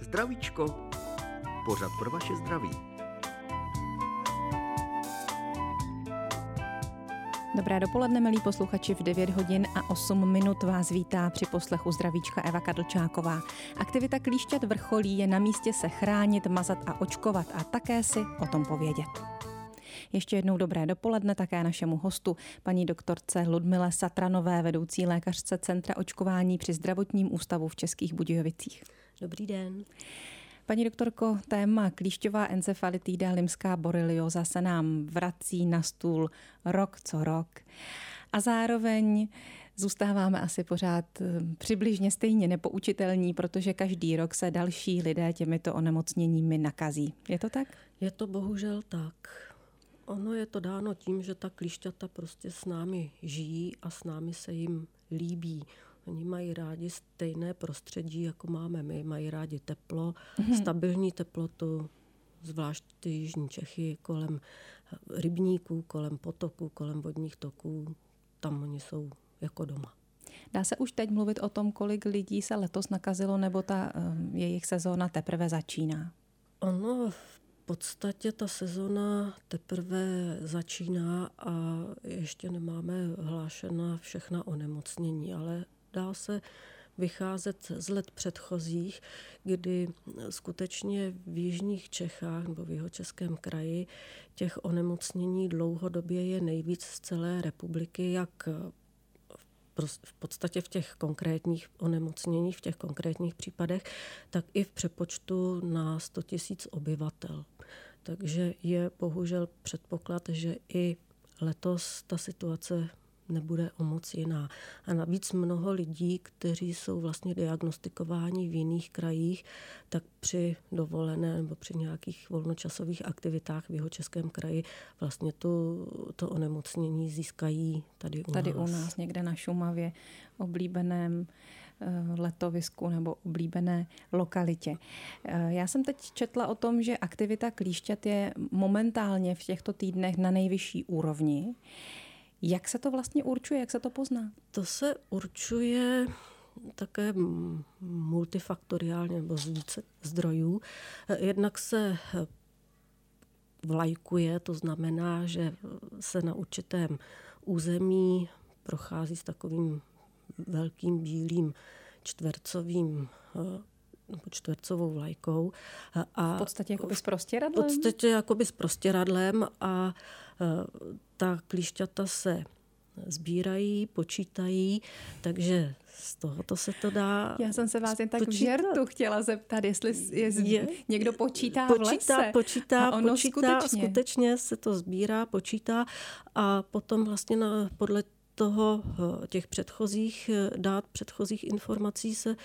Zdravíčko. Pořad pro vaše zdraví. Dobré dopoledne, milí posluchači, v 9 hodin a 8 minut vás vítá při poslechu Zdravíčka Eva Kadlčáková. Aktivita klíšťat vrcholí, je na místě se chránit, mazat a očkovat a také si o tom povědět. Ještě jednou dobré dopoledne také našemu hostu, paní doktorce Ludmile Satranové, vedoucí lékařce Centra očkování při Zdravotním ústavu v Českých Budějovicích. Dobrý den. Paní doktorko, téma klíšťová encefalitída, limská borelioza se nám vrací na stůl rok co rok a zároveň zůstáváme asi pořád přibližně stejně nepoučitelní, protože každý rok se další lidé těmito onemocněními nakazí. Je to tak? Je to bohužel tak. Ono je to dáno tím, že ta klíšťata prostě s námi žijí a s námi se jim líbí. Oni mají rádi stejné prostředí, jako máme my. Mají rádi teplo, stabilní teplotu, zvlášť ty jižní Čechy, kolem rybníků, kolem potoků, kolem vodních toků. Tam oni jsou jako doma. Dá se už teď mluvit o tom, kolik lidí se letos nakazilo, nebo ta jejich sezóna teprve začíná? Ono v podstatě ta sezona teprve začíná a ještě nemáme hlášena všechna onemocnění, ale dá se vycházet z let předchozích, kdy skutečně v jižních Čechách nebo v Jihočeském kraji těch onemocnění dlouhodobě je nejvíc z celé republiky, jak v podstatě v těch konkrétních onemocněních, v těch konkrétních případech, tak i v přepočtu na 100 000 obyvatel. Takže je bohužel předpoklad, že i letos ta situace nebude o moc jiná. A navíc mnoho lidí, kteří jsou vlastně diagnostikováni v jiných krajích, tak při dovolené nebo při nějakých volnočasových aktivitách v Jihočeském kraji vlastně to onemocnění získají tady u nás. Tady u nás, někde na Šumavě, oblíbeném letovisku nebo oblíbené lokalitě. Já jsem teď četla o tom, že aktivita klíšťat je momentálně v těchto týdnech na nejvyšší úrovni. Jak se to vlastně určuje, jak se to pozná? To se určuje také multifaktoriálně nebo z více zdrojů. Jednak se vlajkuje, to znamená, že se na určitém území prochází s takovým velkým bílým čtvercovou vlajkou. A v podstatě jakoby s prostěradlem? V podstatě jakoby s prostěradlem a ta klíšťata se sbírají, počítají, takže z tohoto se to dá. Já jsem se vás jen tak v žertu chtěla zeptat, jestli někdo počítá v lese. Počítá, skutečně se to sbírá, počítá a potom vlastně podle těch předchozích informací se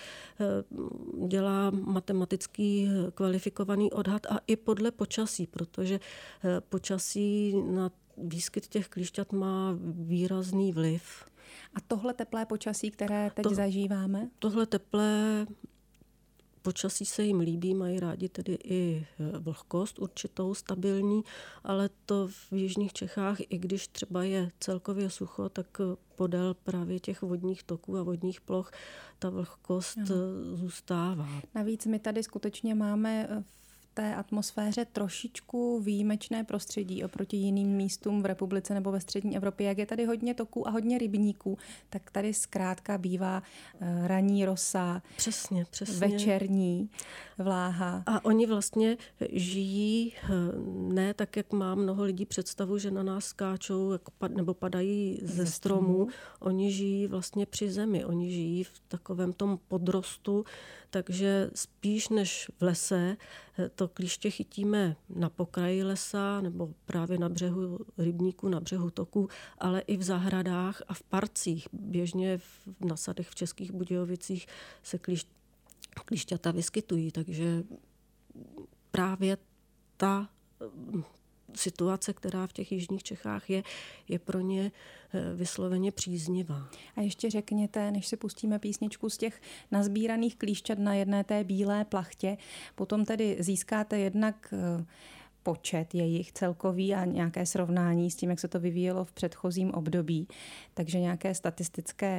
dělá matematický kvalifikovaný odhad a i podle počasí, protože počasí na výskyt těch klíšťat má výrazný vliv. A tohle teplé počasí, které teď zažíváme? Tohle teplé počasí se jim líbí, mají rádi tedy i vlhkost určitou, stabilní, ale to v jižních Čechách, i když třeba je celkově sucho, tak podél právě těch vodních toků a vodních ploch ta vlhkost zůstává. Navíc my tady skutečně máme v té atmosféře trošičku výjimečné prostředí oproti jiným místům v republice nebo ve střední Evropě. Jak je tady hodně toků a hodně rybníků, tak tady zkrátka bývá ranní rosa, přesně. Večerní vláha. A oni vlastně žijí ne tak, jak má mnoho lidí představu, že na nás skáčou nebo padají ze stromů. Oni žijí vlastně při zemi. Oni žijí v takovém tom podrostu, takže spíš než v lese to klíště chytíme na pokraji lesa nebo právě na břehu rybníku, na břehu toku, ale i v zahradách a v parcích. Běžně v nasadech v Českých Budějovicích se klíšťata vyskytují, takže právě ta situace, která v těch jižních Čechách je pro ně vysloveně příznivá. A ještě řekněte, než si pustíme písničku z těch nazbíraných klíšťat na jedné té bílé plachtě, potom tedy získáte jednak počet jejich celkový a nějaké srovnání s tím, jak se to vyvíjelo v předchozím období. Takže nějaké statistické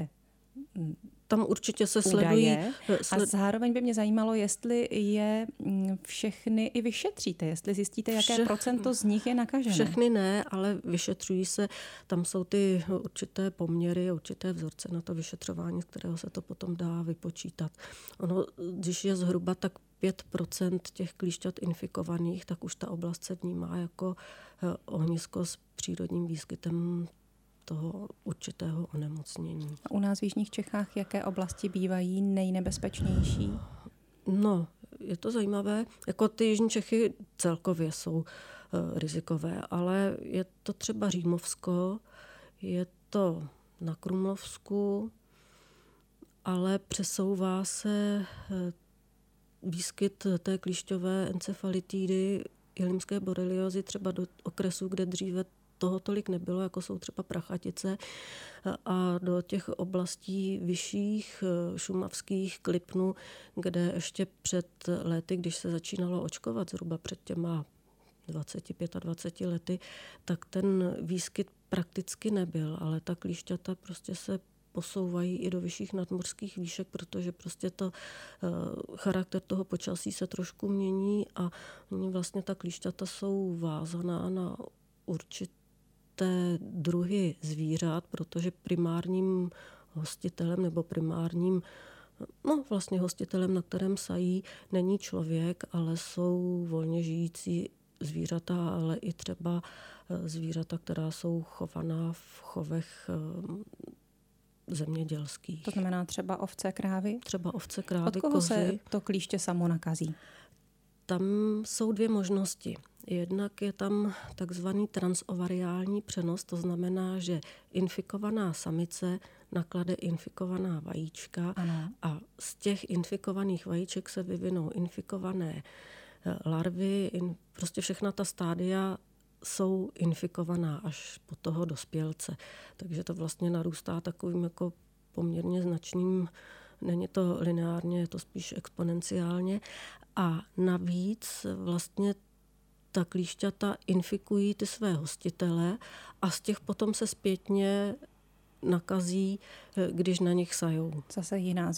Tam určitě se údaje. A zároveň by mě zajímalo, jestli je všechny i vyšetříte, jestli zjistíte, jaké procento z nich je nakažené. Všechny ne, ale vyšetřují se. Tam jsou ty určité poměry, určité vzorce na to vyšetřování, z kterého se to potom dá vypočítat. Ono, když je zhruba tak 5% těch klíšťat infikovaných, tak už ta oblast se vnímá jako ohnisko s přírodním výskytem toho určitého onemocnění. A u nás v jižních Čechách jaké oblasti bývají nejnebezpečnější? No, je to zajímavé. Jako ty jižní Čechy celkově jsou rizikové, ale je to třeba Římovsko, je to na Krumlovsku, ale přesouvá se výskyt té klíšťové encefalitidy i limské boreliozy třeba do okresů, kde dříve toho tolik nebylo, jako jsou třeba Prachatice, a do těch oblastí vyšších šumavských Klipnu, kde ještě před lety, když se začínalo očkovat, zhruba před těma 25 lety, tak ten výskyt prakticky nebyl, ale ta klíšťata prostě se posouvají i do vyšších nadmořských výšek, protože prostě to charakter toho počasí se trošku mění a vlastně ta klíšťata jsou vázaná na určité druhy zvířat, protože primárním hostitelem nebo vlastně hostitelem, na kterém sají, není člověk, ale jsou volně žijící zvířata, ale i třeba zvířata, která jsou chovaná v chovech zemědělských. To znamená třeba ovce, krávy? Třeba ovce, krávy, od koho kozy. se to klíště samo nakazí? Tam jsou dvě možnosti. Jednak je tam takzvaný transovariální přenos, to znamená, že infikovaná samice naklade infikovaná vajíčka. Ano. A z těch infikovaných vajíček se vyvinou infikované larvy, prostě všechna ta stádia jsou infikovaná až po toho dospělce. Takže to vlastně narůstá takovým jako poměrně značným, není to lineárně, je to spíš exponenciálně. A navíc vlastně ta klíšťata infikují ty své hostitele a z těch potom se zpětně nakazí, když na nich sajou. Zase jiná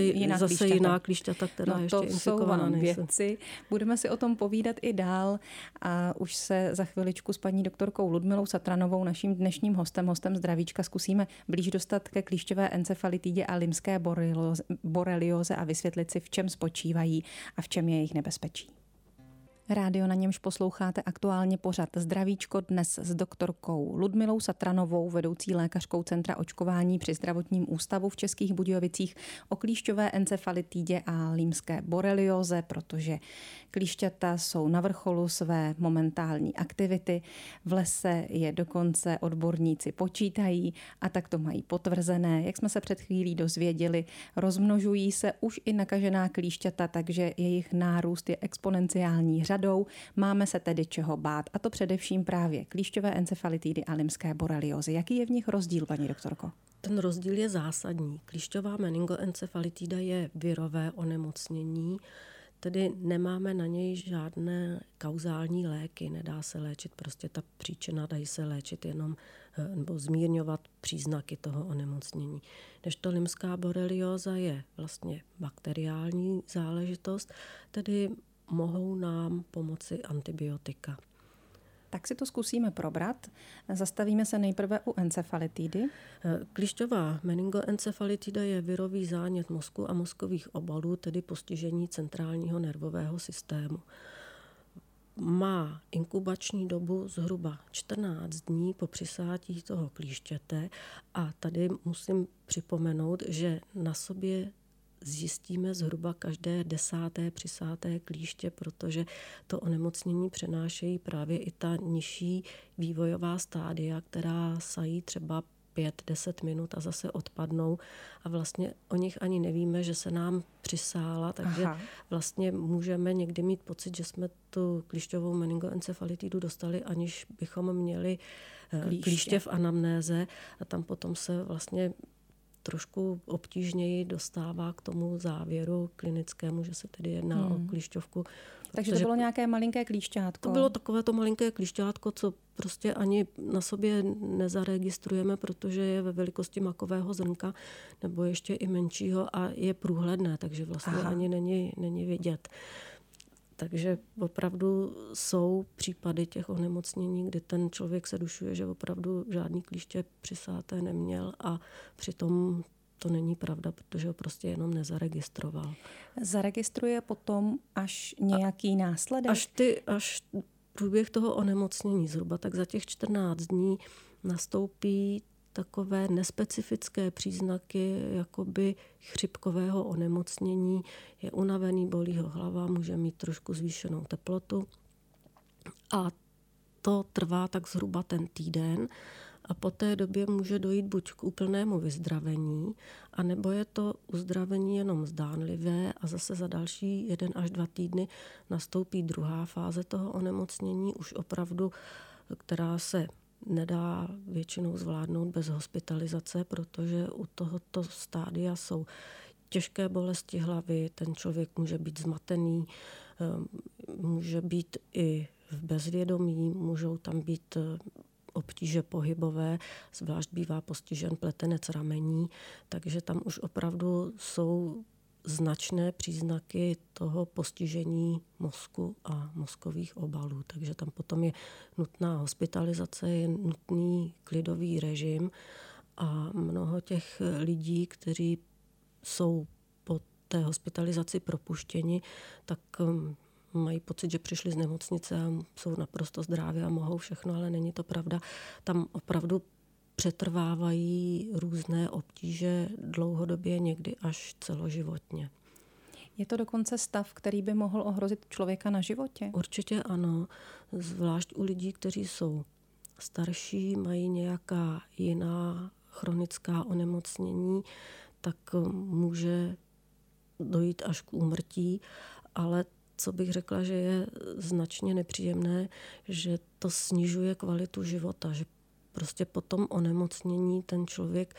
klíšťata, která ještě infikovaná nejsou. Věci. Budeme si o tom povídat i dál a už se za chviličku s paní doktorkou Ludmilou Satranovou, naším dnešním hostem Zdravíčka, zkusíme blíž dostat ke klíšťové encefalitidě a limské borelioze a vysvětlit si, v čem spočívají a v čem je jejich nebezpečí. Rádio, na němž posloucháte aktuálně pořad Zdravíčko, dnes s doktorkou Ludmilou Satranovou, vedoucí lékařkou Centra očkování při Zdravotním ústavu v Českých Budějovicích, o klíšťové encefalitidě a limské borelioze, protože klíšťata jsou na vrcholu své momentální aktivity. V lese je dokonce odborníci počítají a tak to mají potvrzené. Jak jsme se před chvílí dozvěděli, rozmnožují se už i nakažená klíšťata, takže jejich nárůst je exponenciální řadou. Máme se tedy čeho bát, a to především právě klíšťové encefalitidy a limské boreliozy. Jaký je v nich rozdíl, paní doktorko? Ten rozdíl je zásadní. Klíšťová meningoencefalitida je virové onemocnění, tedy nemáme na něj žádné kauzální léky, nedá se léčit prostě ta příčina, dají se léčit jenom nebo zmírňovat příznaky toho onemocnění. Kdežto limská borelioza je vlastně bakteriální záležitost, tedy mohou nám pomoci antibiotika. Tak si to zkusíme probrat. Zastavíme se nejprve u encefalitidy. Klíšťová meningoencefalitida je virový zánět mozku a mozkových obalů, tedy postižení centrálního nervového systému. Má inkubační dobu zhruba 14 dní po přisátí toho klíštěte a tady musím připomenout, že na sobě zjistíme zhruba každé 10. přisáté klíště, protože to onemocnění přenášejí právě i ta nižší vývojová stádia, která sají třeba 5-10 minut a zase odpadnou a vlastně o nich ani nevíme, že se nám přisála, takže vlastně můžeme někdy mít pocit, že jsme tu klíšťovou meningoencefalitidu dostali, aniž bychom měli klíště v anamnéze a tam potom se vlastně trošku obtížněji dostává k tomu závěru klinickému, že se tedy jedná o klíšťovku. Takže to bylo nějaké malinké klíšťátko? To bylo takové to malinké klíšťátko, co prostě ani na sobě nezaregistrujeme, protože je ve velikosti makového zrnka nebo ještě i menšího a je průhledné, takže vlastně ani není vidět. Takže opravdu jsou případy těch onemocnění, kdy ten člověk se dušuje, že opravdu žádný klíště přisáté neměl a přitom to není pravda, protože ho prostě jenom nezaregistroval. Zaregistruje potom až nějaký následek? Až průběh toho onemocnění zhruba, tak za těch 14 dní nastoupí takové nespecifické příznaky jakoby chřipkového onemocnění. Je unavený, bolí ho hlava, může mít trošku zvýšenou teplotu a to trvá tak zhruba ten týden a po té době může dojít buď k úplnému vyzdravení, anebo je to uzdravení jenom zdánlivé a zase za další 1 až 2 týdny nastoupí druhá fáze toho onemocnění, už opravdu, která se nedá většinou zvládnout bez hospitalizace, protože u tohoto stádia jsou těžké bolesti hlavy, ten člověk může být zmatený, může být i v bezvědomí, můžou tam být obtíže pohybové, zvlášť bývá postižen pletenec ramení, takže tam už opravdu jsou značné příznaky toho postižení mozku a mozkových obalů. Takže tam potom je nutná hospitalizace, je nutný klidový režim a mnoho těch lidí, kteří jsou po té hospitalizaci propuštěni, tak mají pocit, že přišli z nemocnice a jsou naprosto zdraví a mohou všechno, ale není to pravda. Tam opravdu přetrvávají různé obtíže dlouhodobě, někdy až celoživotně. Je to dokonce stav, který by mohl ohrozit člověka na životě? Určitě ano, zvlášť u lidí, kteří jsou starší, mají nějaká jiná chronická onemocnění, tak může dojít až k úmrtí, ale co bych řekla, že je značně nepříjemné, že to snižuje kvalitu života, že prostě po tom onemocnění ten člověk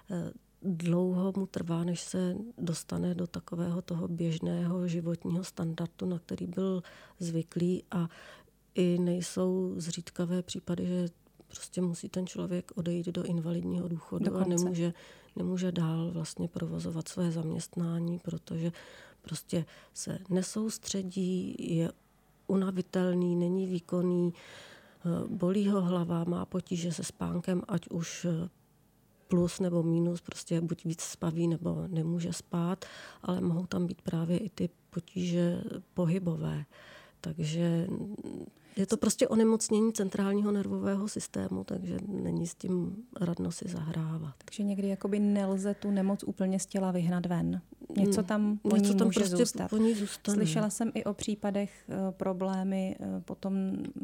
dlouho mu trvá, než se dostane do takového toho běžného životního standardu, na který byl zvyklý a i nejsou zřídkavé případy, že prostě musí ten člověk odejít do invalidního důchodu a nemůže dál vlastně provozovat své zaměstnání, protože prostě se nesoustředí, je unavitelný, není výkonný, bolí ho hlava, má potíže se spánkem, ať už plus nebo minus, prostě buď víc spaví nebo nemůže spát, ale mohou tam být právě i ty potíže pohybové. Takže je to prostě onemocnění centrálního nervového systému, takže není s tím radno si zahrávat. Takže někdy jakoby nelze tu nemoc úplně z těla vyhnat ven. Něco tam po ní může prostě zůstat. Po ní zůstane. Slyšela jsem i o případech problémy potom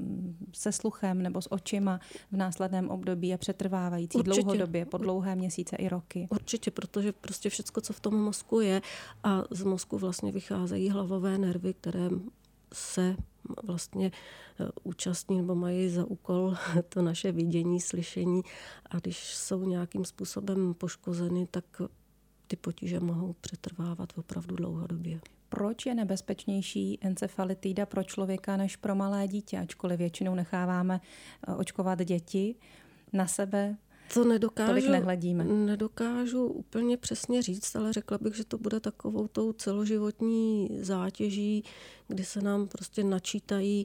se sluchem nebo s očima v následném období a přetrvávající dlouhodobě, po dlouhé měsíce i roky. Určitě, protože prostě všecko, co v tom mozku je a z mozku vlastně vycházejí hlavové nervy, které se vlastně účastní nebo mají za úkol to naše vidění, slyšení a když jsou nějakým způsobem poškozeny, tak ty potíže mohou přetrvávat opravdu dlouhodobě. Proč je nebezpečnější encefalitida pro člověka než pro malé dítě, ačkoliv většinou necháváme očkovat děti na sebe? To nehledíme. Nedokážu úplně přesně říct, ale řekla bych, že to bude takovou tou celoživotní zátěží, kdy se nám prostě načítají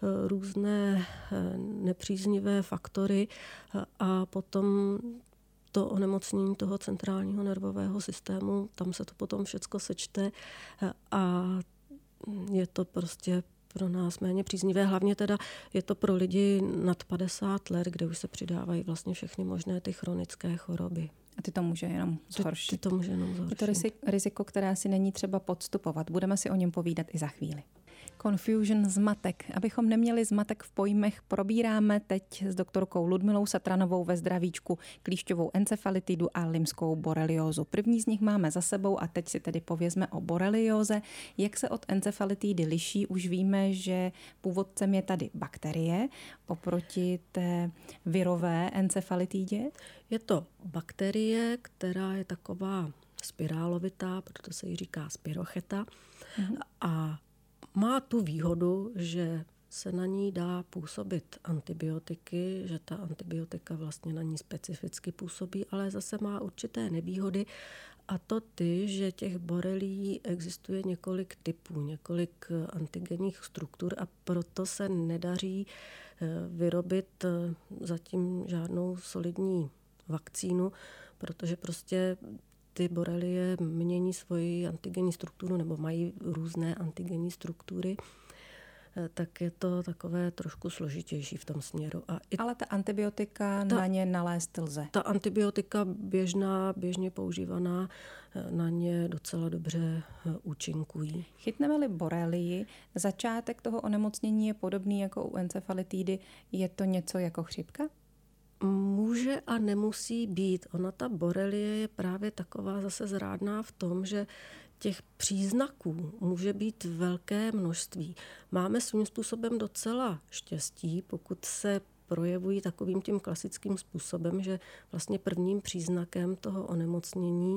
různé nepříznivé faktory a potom to onemocnění toho centrálního nervového systému, tam se to potom všecko sečte a je to prostě pro nás méně příznivé. Hlavně teda je to pro lidi nad 50 let, kde už se přidávají vlastně všechny možné ty chronické choroby. A ty to může jenom zhoršit. Je to riziko, které si není třeba podstupovat. Budeme si o něm povídat i za chvíli. Confusion, zmatek. Abychom neměli zmatek v pojmech, probíráme teď s doktorkou Ludmilou Satranovou ve zdravíčku klíšťovou encefalitidu a limskou boreliózu. První z nich máme za sebou a teď si tedy povězme o borelióze. Jak se od encefalitidy liší? Už víme, že původcem je tady bakterie oproti té virové encefalitidě. Je to bakterie, která je taková spirálovitá, proto se jí říká spirocheta. A má tu výhodu, že se na ní dá působit antibiotiky, že ta antibiotika vlastně na ní specificky působí, ale zase má určité nevýhody, a to ty, že těch borelií existuje několik typů, několik antigenních struktur a proto se nedaří vyrobit zatím žádnou solidní vakcínu, protože prostě ty borelie mění svoji antigenní strukturu nebo mají různé antigenní struktury, tak je to takové trošku složitější v tom směru. Ale ta antibiotika na ně nalézt lze. Ta antibiotika běžně používaná na ně docela dobře účinkují. Chytneme-li borelii, začátek toho onemocnění je podobný jako u encefalitidy. Je to něco jako chřipka? Může a nemusí být. Ona ta borelie je právě taková zase zrádná v tom, že těch příznaků může být velké množství. Máme svým způsobem docela štěstí, pokud se projevují takovým tím klasickým způsobem, že vlastně prvním příznakem toho onemocnění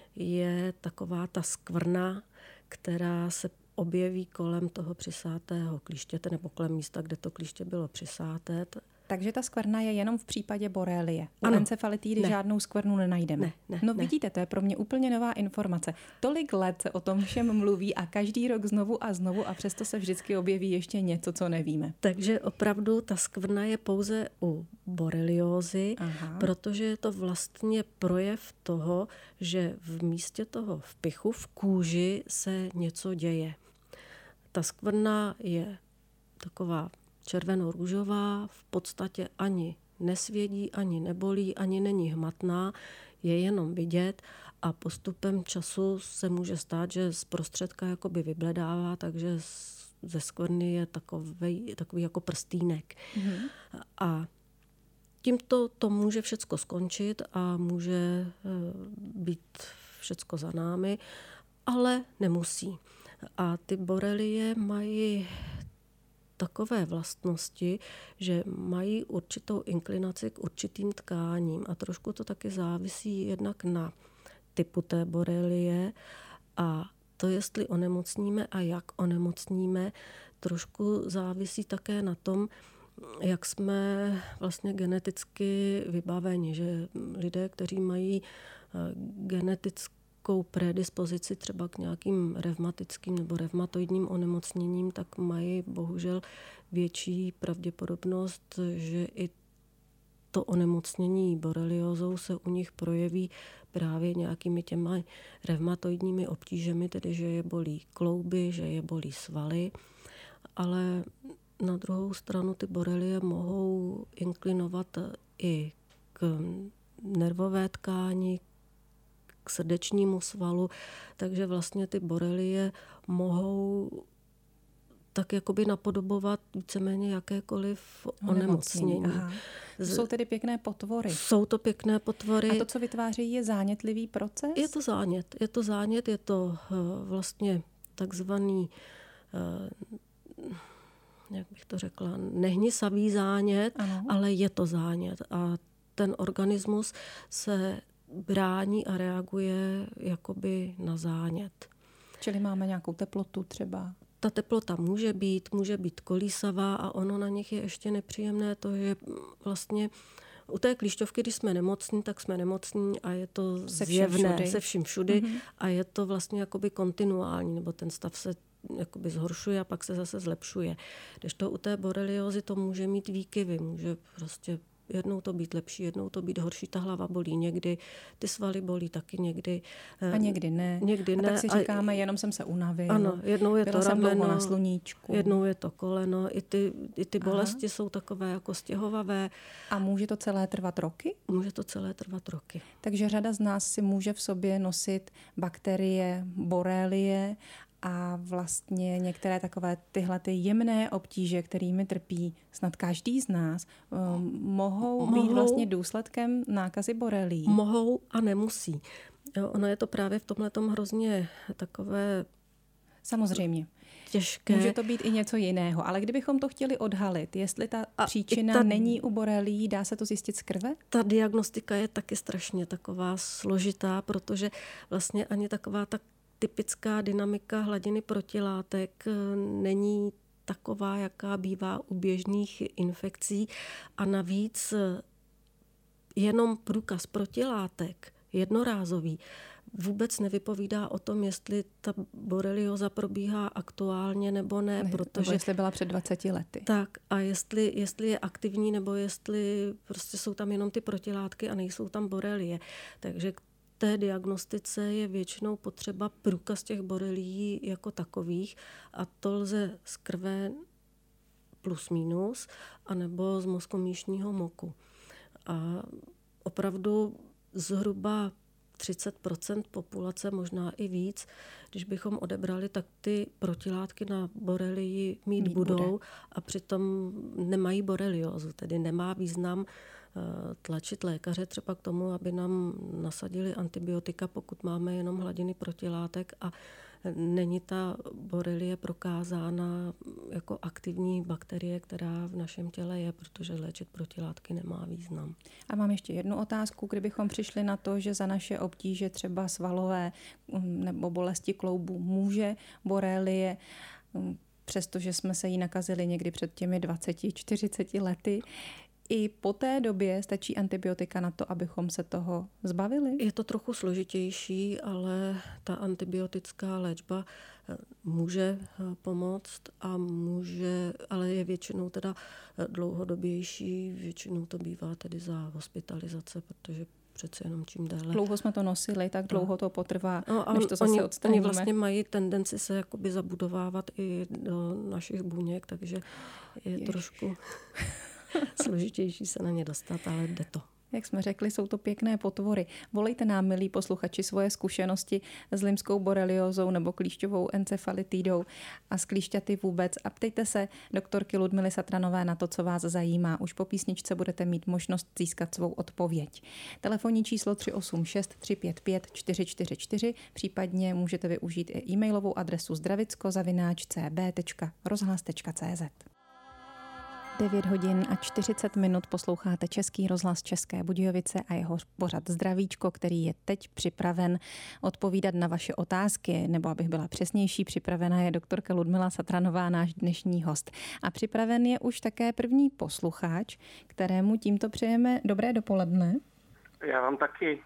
je taková ta skvrna, která se objeví kolem toho přisátého klíštěte nebo kolem místa, kde to klíště bylo přisáté. Takže ta skvrna je jenom v případě borelie. U encefalitidy žádnou skvrnu nenajdeme. Ne. Vidíte, to je pro mě úplně nová informace. Tolik let se o tom všem mluví a každý rok znovu a přesto se vždycky objeví ještě něco, co nevíme. Takže opravdu ta skvrna je pouze u boreliózy, protože je to vlastně projev toho, že v místě toho vpichu v kůži se něco děje. Ta skvrna je taková červeno-růžová, v podstatě ani nesvědí, ani nebolí, ani není hmatná, je jenom vidět a postupem času se může stát, že zprostředka jakoby vybledává, takže ze skvrny je takový jako prstýnek. A tímto to může všecko skončit a může být všecko za námi, ale nemusí. A ty borelie mají takové vlastnosti, že mají určitou inklinaci k určitým tkáním a trošku to taky závisí jednak na typu té borelie a to, jestli onemocníme a jak onemocníme, trošku závisí také na tom, jak jsme vlastně geneticky vybaveni, že lidé, kteří mají genetickou predispozici třeba k nějakým revmatickým nebo revmatoidním onemocněním, tak mají bohužel větší pravděpodobnost, že i to onemocnění boreliózou se u nich projeví právě nějakými těmi revmatoidními obtížemi, tedy že je bolí klouby, že je bolí svaly, ale na druhou stranu ty borelie mohou inklinovat i k nervové tkáni, k srdečnímu svalu, takže vlastně ty borelie mohou tak jakoby napodobovat víceméně jakékoliv onemocnění. Jsou tedy pěkné potvory. Jsou to pěkné potvory. A to, co vytváří, je zánětlivý proces? Je to zánět, je to vlastně takzvaný, jak bych to řekla, nehnisavý zánět, ale je to zánět. A ten organismus se brání a reaguje jakoby na zánět. Čili máme nějakou teplotu třeba? Ta teplota může být kolísavá a ono na nich je ještě nepříjemné to, že vlastně u té klíšťovky, když jsme nemocní, tak jsme nemocní a je to zjevné se vším všudy a je to vlastně jakoby kontinuální, nebo ten stav se jakoby zhoršuje a pak se zase zlepšuje. Kdežto u té boreliózy to může mít výkyvy, může prostě jednou to být lepší, jednou to být horší, ta hlava bolí někdy, ty svaly bolí taky někdy. A někdy ne. A tak si říkáme, jenom jsem se unavil. Ano, jednou je to rameno, na sluníčku. Jednou je to koleno, i ty bolesti jsou takové jako stěhovavé. A může to celé trvat roky? Může to celé trvat roky. Takže řada z nás si může v sobě nosit bakterie, borelie a vlastně některé takové tyhle ty jemné obtíže, kterými trpí snad každý z nás, mohou být vlastně důsledkem nákazy borelií. Mohou a nemusí. Jo, ono je to právě v tomhletom hrozně takové samozřejmě těžké. Může to být i něco jiného, ale kdybychom to chtěli odhalit, jestli ta příčina není u borelií, dá se to zjistit z krve? Ta diagnostika je taky strašně taková složitá, protože vlastně ani taková ta typická dynamika hladiny protilátek není taková, jaká bývá u běžných infekcí a navíc jenom průkaz protilátek jednorázový vůbec nevypovídá o tom, jestli ta borelioza probíhá aktuálně nebo ne, protože nebo jestli byla před 20 lety. Tak a jestli je aktivní, nebo jestli prostě jsou tam jenom ty protilátky a nejsou tam borelie. Takže k té diagnostice je většinou potřeba průkaz těch borelií jako takových a to lze z krve plus minus, anebo z mozkomíšního moku. A opravdu zhruba 30% populace, možná i víc, když bychom odebrali, tak ty protilátky na borelii mít budou a přitom nemají boreliózu, tedy nemá význam tlačit lékaře třeba k tomu, aby nám nasadili antibiotika, pokud máme jenom hladiny protilátek a není ta borelie prokázána jako aktivní bakterie, která v našem těle je, protože léčit protilátky nemá význam. A mám ještě jednu otázku. Kdybychom přišli na to, že za naše obtíže třeba svalové nebo bolesti kloubů může borelie, přestože jsme se jí nakazili někdy před těmi 20-40 lety, i po té době stačí antibiotika na to, abychom se toho zbavili? Je to trochu složitější, ale ta antibiotická léčba může pomoct ale je většinou teda dlouhodobější, většinou to bývá tedy za hospitalizace, protože přece jenom čím déle. Dlouho jsme to nosili, tak dlouho to potrvá, než to zase oni odstraníme. Oni vlastně mají tendenci se jakoby zabudovávat i do našich buněk, takže je trošku složitější se na ně dostat, ale jde to. Jak jsme řekli, jsou to pěkné potvory. Volejte nám, milí posluchači, svoje zkušenosti s limskou boreliózou nebo klíšťovou encefalitidou a s klíšťaty vůbec. A ptejte se doktorky Ludmily Satranové na to, co vás zajímá. Už po písničce budete mít možnost získat svou odpověď. Telefonní číslo 386 355 444, případně můžete využít i e-mailovou adresu zdravicko@cb.rozhlas.cz. 9 hodin a 40 minut posloucháte Český rozhlas České Budějovice a jeho pořad Zdravíčko, který je teď připraven odpovídat na vaše otázky, nebo abych byla přesnější, připravena je doktorka Ludmila Satranová, náš dnešní host. A připraven je už také první posluchač, kterému tímto přejeme dobré dopoledne. Já vám taky.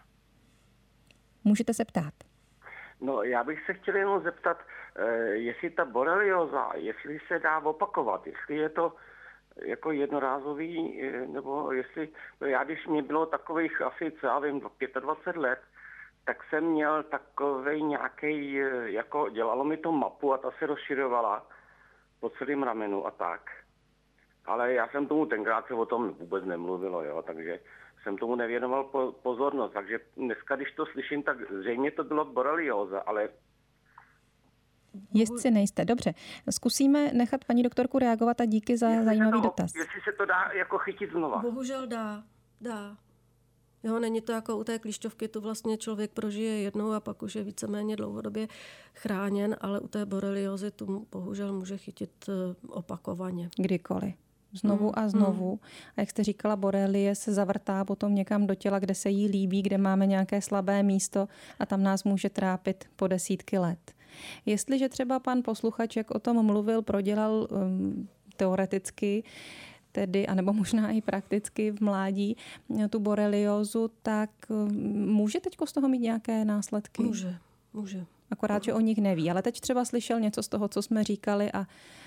Můžete se ptát. No, já bych se chtěl jenom zeptat, jestli ta borelioza, jestli se dá opakovat, jestli je to jako jednorázový, nebo jestli, já když mě bylo takových asi, co já vím, 25 let, tak jsem měl takovej nějaký, jako dělalo mi to mapu a ta se rozširovala po celém ramenu a tak. Ale já jsem tomu tenkrát se o tom vůbec nemluvilo, jo, takže jsem tomu nevěnoval pozornost, takže dneska, když to slyším, tak zřejmě to bylo borelioza, ale Jistě nejste. Dobře, zkusíme nechat paní doktorku reagovat a díky za zajímavý dotaz. Jestli se to dá jako chytit znova. Bohužel dá. Jo, není to jako u té klíšťovky, tu vlastně člověk prožije jednou a pak už je víceméně dlouhodobě chráněn, ale u té boreliozy tu bohužel může chytit opakovaně. Kdykoliv. Znovu a znovu. A jak jste říkala, borelie se zavrtá potom někam do těla, kde se jí líbí, kde máme nějaké slabé místo a tam nás může trápit po desítky let. Jestliže třeba pan posluchač, jak o tom mluvil, prodělal teoreticky, tedy, anebo možná i prakticky v mládí tu boreliózu, tak může teďko z toho mít nějaké následky? Může. Akorát, že o nich neví. Ale teď třeba slyšel něco z toho, co jsme říkali a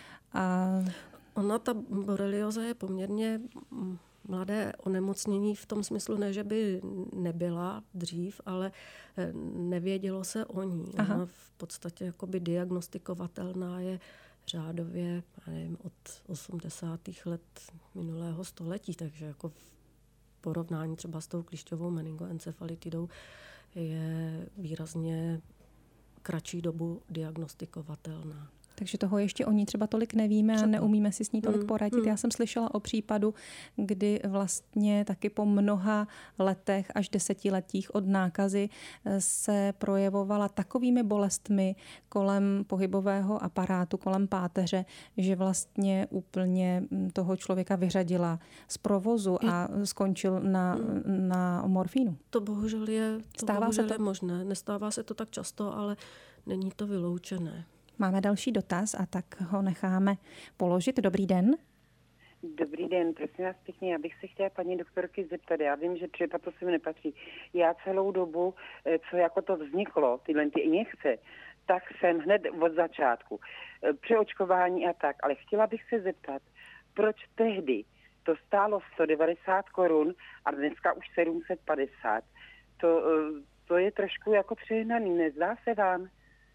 Ona, ta borelioza je poměrně mladé onemocnění v tom smyslu, ne, že by nebyla dřív, ale nevědělo se o ní. Ona v podstatě jakoby diagnostikovatelná je řádově, nevím, od 80. let minulého století, takže jako v porovnání třeba s tou klíšťovou meningoencefalitidou je výrazně kratší dobu diagnostikovatelná. Takže toho ještě o ní třeba tolik nevíme a neumíme si s ní tolik poradit. Já jsem slyšela o případu, kdy vlastně taky po mnoha letech až 10letích od nákazy se projevovala takovými bolestmi kolem pohybového aparátu, kolem páteře, že vlastně úplně toho člověka vyřadila z provozu a skončil na morfínu. To bohužel je možné. Nestává se to tak často, ale není to vyloučené. Máme další dotaz a tak ho necháme položit. Dobrý den. Dobrý den, prosím vás pěkně, já bych se chtěla paní doktorky zeptat, já vím, že třeba to sem nepatří. Já celou dobu, co jako to vzniklo, tyhle ty injekce, tak jsem hned od začátku přeočkování a tak, ale chtěla bych se zeptat, proč tehdy to stálo 190 korun a dneska už 750. To je trošku jako přehnaný, nezdá se vám?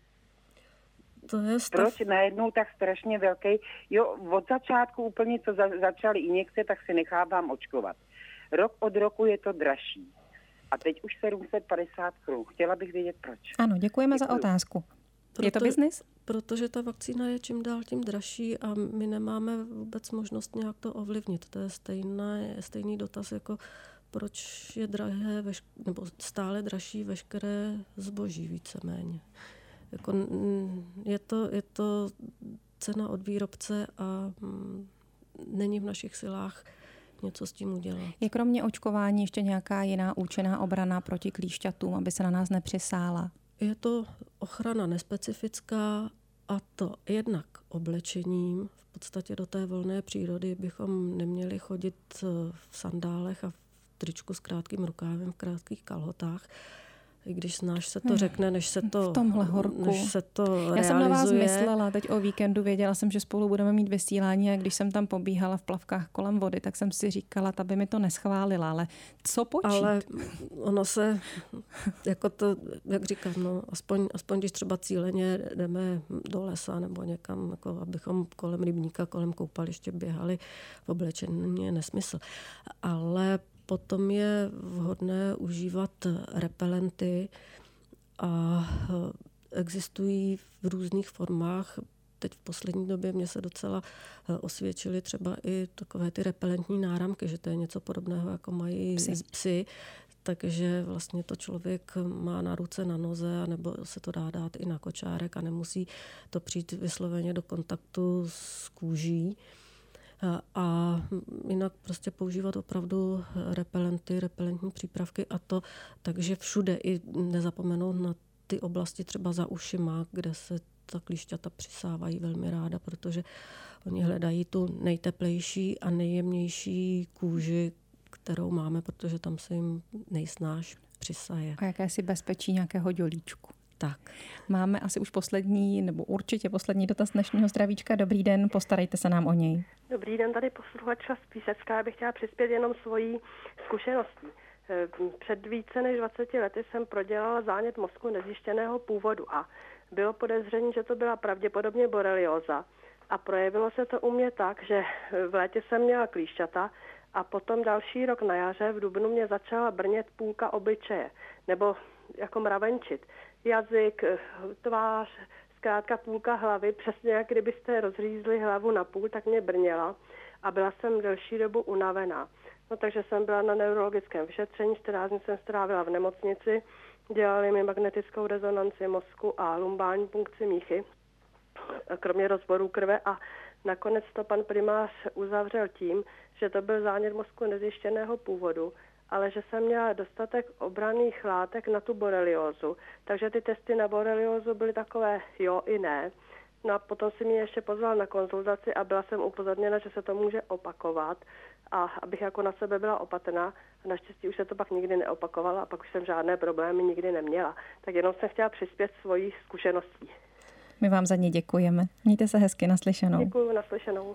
Proč najednou tak strašně velký? Jo, od začátku úplně, co začaly injekce, tak se nechávám očkovat. Rok od roku je to dražší. A teď už 750 korun. Chtěla bych vědět, proč. Ano, děkujeme za otázku. Je to biznis? Protože ta vakcína je čím dál tím dražší a my nemáme vůbec možnost nějak to ovlivnit. To je stejný dotaz, jako proč je drahé, nebo stále dražší veškeré zboží víceméně. Jako je to cena od výrobce a není v našich silách něco s tím udělat. Je kromě očkování ještě nějaká jiná účinná obrana proti klíšťatům, aby se na nás nepřisála? Je to ochrana nespecifická a to jednak oblečením. V podstatě do té volné přírody bychom neměli chodit v sandálech a v tričku s krátkým rukávem, v krátkých kalhotách. I když znáš se to řekne, než se to, v tomhle horku. Než se to realizuje. Já jsem na vás myslela teď o víkendu, věděla jsem, že spolu budeme mít vysílání a když jsem tam pobíhala v plavkách kolem vody, tak jsem si říkala, ta by mi to neschválila, ale co počít? Ale ono se, jako to, jak říkám, aspoň když třeba cíleně jdeme do lesa nebo někam, jako abychom kolem rybníka, kolem koupaliště běhali v oblečení, je nesmysl. Ale potom je vhodné užívat repelenty a existují v různých formách. Teď v poslední době mě se docela osvědčily třeba i takové ty repelentní náramky, že to je něco podobného, jako mají psi. Takže vlastně to člověk má na ruce, na noze, nebo se to dá dát i na kočárek a nemusí to přijít vysloveně do kontaktu s kůží. A jinak prostě používat opravdu repelentní přípravky a to takže všude i nezapomenout na ty oblasti třeba za ušima, kde se ta klíšťata přisávají velmi ráda, protože oni hledají tu nejteplejší a nejjemnější kůži, kterou máme, protože tam se jim nejsnáš přisaje. A jakési bezpečí nějakého dělíčku. Tak. Máme asi už poslední, nebo určitě poslední dotaz dnešního zdravíčka. Dobrý den, postarejte se nám o něj. Dobrý den, tady posluchačka z Písecka. Já bych chtěla přispět jenom svojí zkušeností. Před více než 20 lety jsem prodělala zánět mozku nezjištěného původu a bylo podezření, že to byla pravděpodobně borelióza. A projevilo se to u mě tak, že v létě jsem měla klíšťata a potom další rok na jaře v dubnu mě začala brnět půlka obličeje, nebo jako mravenčit. Jazyk, tvář, zkrátka půlka hlavy, přesně jak kdybyste rozřízli hlavu na půl, tak mě brněla a byla jsem delší dobu unavená. No takže jsem byla na neurologickém vyšetření, 14 dní jsem strávila v nemocnici, dělali mi magnetickou rezonanci mozku a lumbální punkci míchy, kromě rozborů krve a nakonec to pan primář uzavřel tím, že to byl zánět mozku nezjištěného původu, ale že jsem měla dostatek obranných látek na tu boreliózu. Takže ty testy na boreliózu byly takové jo i ne. No a potom si mě ještě pozval na konzultaci a byla jsem upozorněna, že se to může opakovat a abych jako na sebe byla opatrná. A naštěstí už se to pak nikdy neopakovalo a pak už jsem žádné problémy nikdy neměla. Tak jenom jsem chtěla přispět svojí zkušeností. My vám za ně děkujeme. Mějte se hezky, naslyšenou. Děkuju, naslyšenou.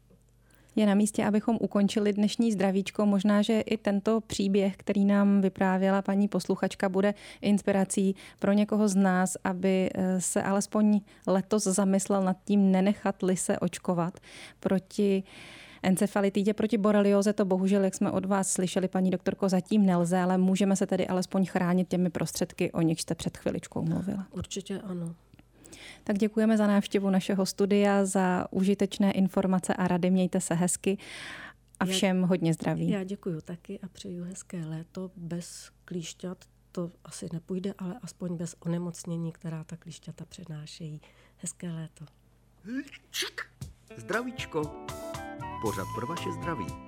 Je na místě, abychom ukončili dnešní zdravíčko. Možná, že i tento příběh, který nám vyprávěla paní posluchačka, bude inspirací pro někoho z nás, aby se alespoň letos zamyslel nad tím nenechat-li se očkovat proti Encefalitidě proti borelioze to bohužel, jak jsme od vás slyšeli, paní doktorko, zatím nelze, ale můžeme se tedy alespoň chránit těmi prostředky, o nich jste před chviličkou mluvila. Určitě ano. Tak děkujeme za návštěvu našeho studia, za užitečné informace a rady. Mějte se hezky a všem hodně zdraví. Já děkuju taky a přeju hezké léto. Bez klíšťat to asi nepůjde, ale aspoň bez onemocnění, která ta klíšťata přenášejí. Hezké léto. Zdravíčko. Pořad pro vaše zdraví.